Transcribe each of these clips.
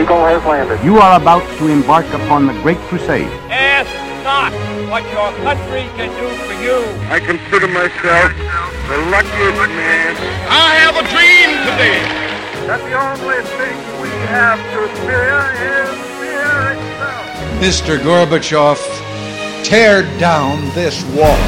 Eagle has landed. You are about to embark upon the Great Crusade. Ask not what your country can do for you. I consider myself the luckiest man. I have a dream today. That the only thing we have to fear is fear itself. Mr. Gorbachev, tear down this wall.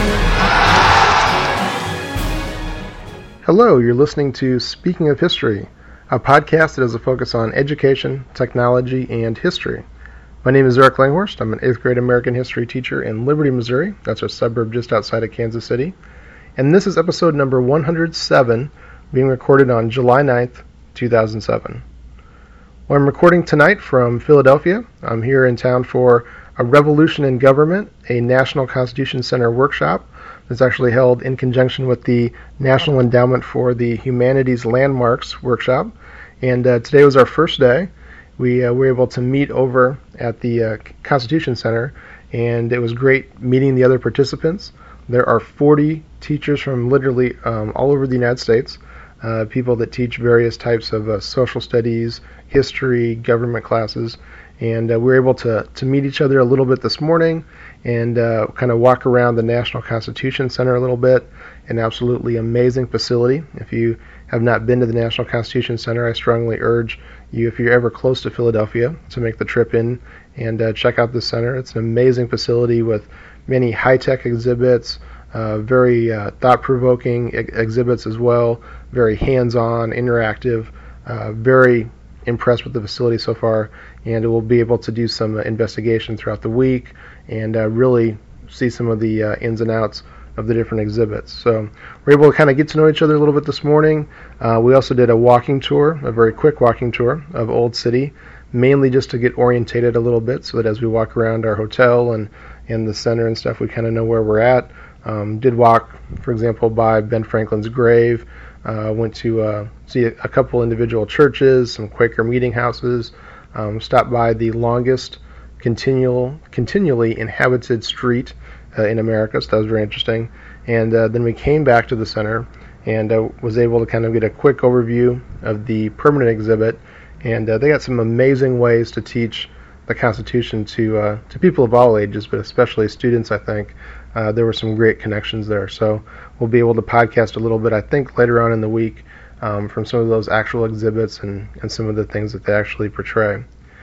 Hello, you're listening to Speaking of History, a podcast that has a focus on education, technology, and history. My name is Eric Langhorst. I'm an 8th grade American history teacher in Liberty, Missouri. That's a suburb just outside of Kansas City. And this is episode number 107, being recorded on July 9th, 2007. Well, I'm recording tonight from Philadelphia. I'm here in town for a Revolution in Government, a National Constitution Center workshop that's actually held in conjunction with the National Endowment for the Humanities Landmarks workshop. And today was our first day. We were able to meet over at the Constitution Center, and it was great meeting the other participants. There are 40 teachers from literally all over the United States, people that teach various types of social studies, history, government classes, and we were able to meet each other a little bit this morning and kind of walk around the National Constitution Center a little bit. An absolutely amazing facility. If you have not been to the National Constitution Center, I strongly urge you, if you're ever close to Philadelphia, to make the trip in and check out the center. It's an amazing facility with many high-tech exhibits, very thought-provoking exhibits as well, very hands-on, interactive, very impressed with the facility so far, and we'll be able to do some investigation throughout the week and really see some of the ins and outs of the different exhibits. So we're able to kind of get to know each other a little bit this morning. We also did a walking tour, a very quick walking tour of Old City, mainly just to get orientated a little bit so that as we walk around our hotel and in the center and stuff, we kind of know where we're at. Did walk, for example, by Ben Franklin's grave. Went to see a couple individual churches, some Quaker meeting houses, stopped by the longest continually inhabited street in America, so that was very interesting. And then we came back to the center and was able to kind of get a quick overview of the permanent exhibit. And they got some amazing ways to teach the Constitution to people of all ages, but especially students, I think. There were some great connections there. So we'll be able to podcast a little bit, I think, later on in the week from some of those actual exhibits and some of the things that they actually portray.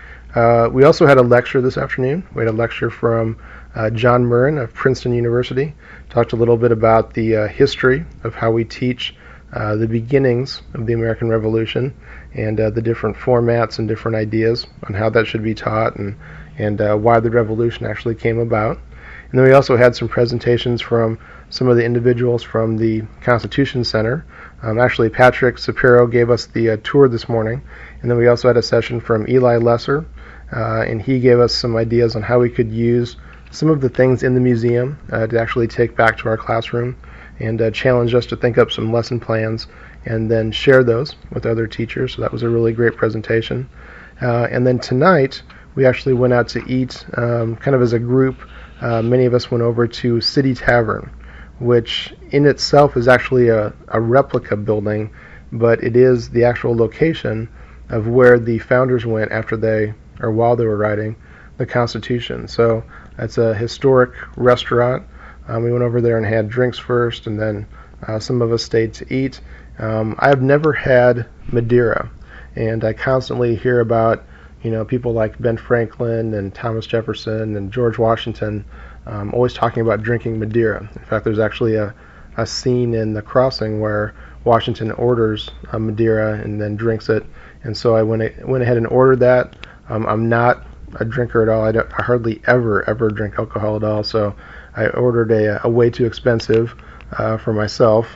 We also had a lecture this afternoon. We had a lecture from John Murren of Princeton University. Talked a little bit about the history of how we teach the beginnings of the American Revolution and the different formats and different ideas on how that should be taught and why the Revolution actually came about. And then we also had some presentations from some of the individuals from the Constitution Center. Actually, Patrick Sapiro gave us the tour this morning. And then we also had a session from Eli Lesser, and he gave us some ideas on how we could use some of the things in the museum to actually take back to our classroom and challenge us to think up some lesson plans and then share those with other teachers. So that was a really great presentation. And then tonight, we actually went out to eat kind of as a group. Many of us went over to City Tavern, which in itself is actually a replica building, but it is the actual location of where the founders went while they were writing the Constitution. So it's a historic restaurant. We went over there and had drinks first, and then some of us stayed to eat. I have never had Madeira, and I constantly hear about people like Ben Franklin and Thomas Jefferson and George Washington always talking about drinking Madeira. In fact, there's actually a scene in The Crossing where Washington orders Madeira and then drinks it. And so I went ahead and ordered that. I'm not a drinker at all. I hardly ever drink alcohol at all. So I ordered a way too expensive for myself,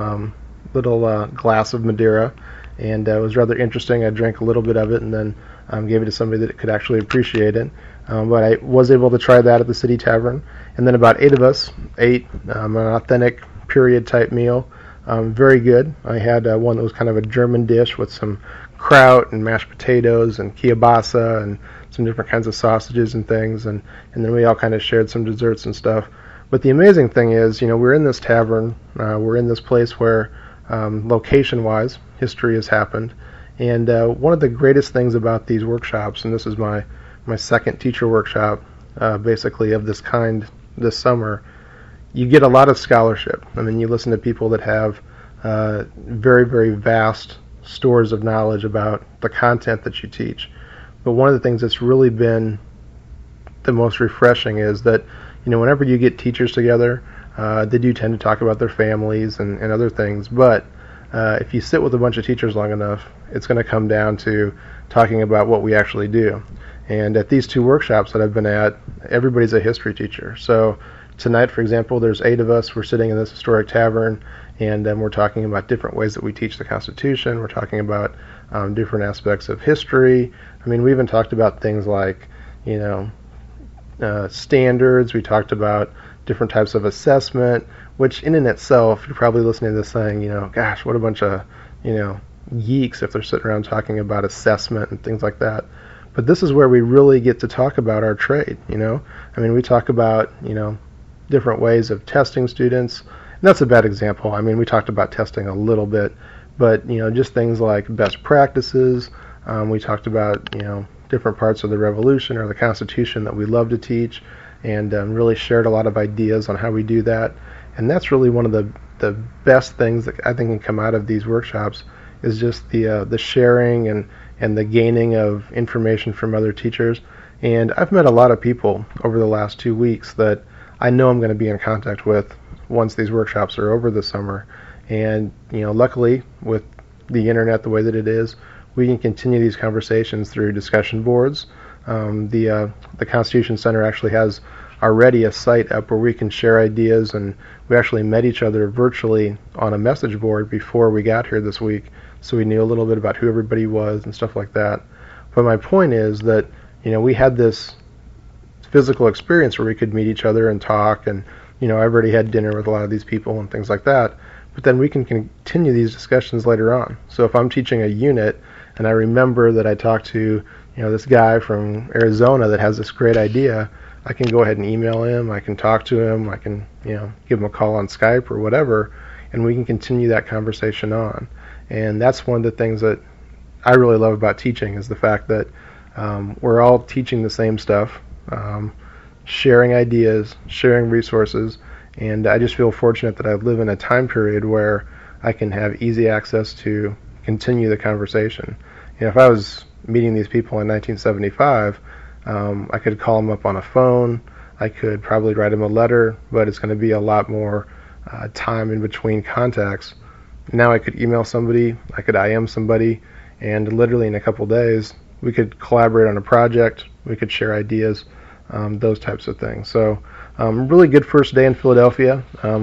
little glass of Madeira. And it was rather interesting. I drank a little bit of it and then gave it to somebody that could actually appreciate it. But I was able to try that at the City Tavern. And then about 8 of us ate an authentic period-type meal. Very good. I had one that was kind of a German dish with some kraut and mashed potatoes and kielbasa and some different kinds of sausages and things. And then we all kind of shared some desserts and stuff. But the amazing thing is, we're in this tavern. We're in this place where, location-wise, history has happened. And one of the greatest things about these workshops, and this is my second teacher workshop basically of this kind this summer, you get a lot of scholarship. I mean, you listen to people that have very, very vast stores of knowledge about the content that you teach. But one of the things that's really been the most refreshing is that, whenever you get teachers together, they do tend to talk about their families and other things. But if you sit with a bunch of teachers long enough, it's going to come down to talking about what we actually do. And at these two workshops that I've been at, everybody's a history teacher. So tonight, for example, there's 8 of us. We're sitting in this historic tavern, and we're talking about different ways that we teach the Constitution. We're talking about different aspects of history. I mean, we even talked about things like, standards. We talked about different types of assessment, which in and itself, you're probably listening to this saying, gosh, what a bunch of, geeks if they're sitting around talking about assessment and things like that. But this is where we really get to talk about our trade, I mean, we talk about, different ways of testing students. And that's a bad example. I mean, we talked about testing a little bit, but, just things like best practices. We talked about, different parts of the Revolution or the Constitution that we love to teach, and really shared a lot of ideas on how we do that. And that's really one of the best things that I think can come out of these workshops is just the sharing and the gaining of information from other teachers. And I've met a lot of people over the last 2 weeks that I know I'm going to be in contact with once these workshops are over this summer. And, luckily, with the internet the way that it is, we can continue these conversations through discussion boards. The Constitution Center actually has already a site up where we can share ideas, and we actually met each other virtually on a message board before we got here this week, so we knew a little bit about who everybody was and stuff like that. But my point is that, we had this physical experience where we could meet each other and talk, and, I've already had dinner with a lot of these people and things like that. But then we can continue these discussions later on. So if I'm teaching a unit and I remember that I talked to, this guy from Arizona that has this great idea, I can go ahead and email him, I can talk to him, I can, give him a call on Skype or whatever, and we can continue that conversation on. And that's one of the things that I really love about teaching is the fact that we're all teaching the same stuff, sharing ideas, sharing resources, and I just feel fortunate that I live in a time period where I can have easy access to continue the conversation. If I was meeting these people in 1975, I could call them up on a phone, I could probably write them a letter, but it's going to be a lot more time in between contacts. Now I could email somebody, I could IM somebody, and literally in a couple days we could collaborate on a project, we could share ideas, those types of things. So really good first day in Philadelphia.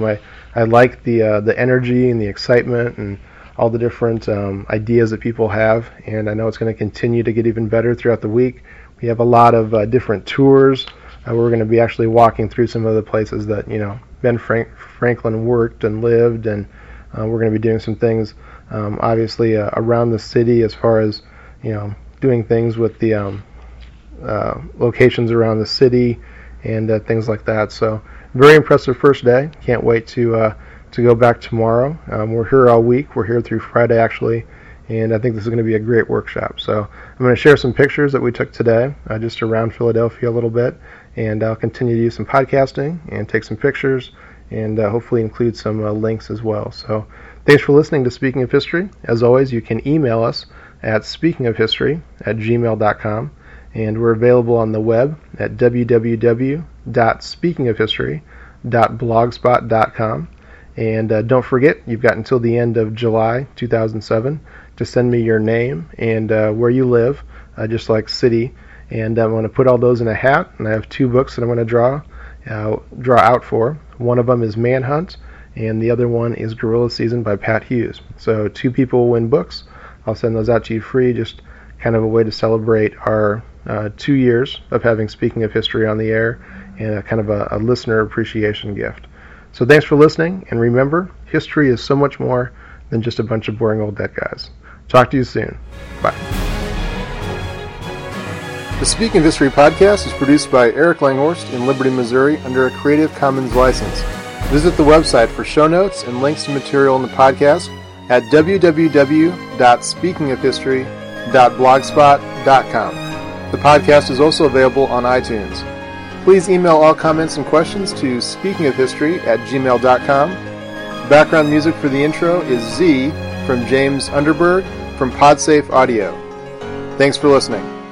I like the energy and the excitement and all the different ideas that people have, and I know it's going to continue to get even better throughout the week. We have a lot of different tours. We're going to be actually walking through some of the places that Ben Franklin worked and lived, and we're going to be doing some things obviously around the city as far as doing things with the locations around the city and things like that. So very impressive first day. Can't wait to go back tomorrow. We're here all week. We're here through Friday actually, and I think this is going to be a great workshop. So I'm going to share some pictures that we took today just around Philadelphia a little bit, and I'll continue to do some podcasting and take some pictures and hopefully include some links as well. So thanks for listening to Speaking of History. As always, you can email us at speakingofhistory@gmail.com, and we're available on the web at www.speakingofhistory.blogspot.com. And don't forget, you've got until the end of July 2007 to send me your name and where you live, just like city. And I'm going to put all those in a hat, and I have 2 books that I'm going to draw out for. One of them is Manhunt, and the other one is Guerrilla Season by Pat Hughes. So 2 people win books. I'll send those out to you free, just kind of a way to celebrate our 2 years of having Speaking of History on the air, and kind of a listener appreciation gift. So thanks for listening, and remember, history is so much more than just a bunch of boring old dead guys. Talk to you soon. Bye. The Speaking of History podcast is produced by Eric Langhorst in Liberty, Missouri under a Creative Commons license. Visit the website for show notes and links to material in the podcast at www.speakingofhistory.blogspot.com. The podcast is also available on iTunes. Please email all comments and questions to speakingofhistory@gmail.com. Background music for the intro is Z from James Underberg from Podsafe Audio. Thanks for listening.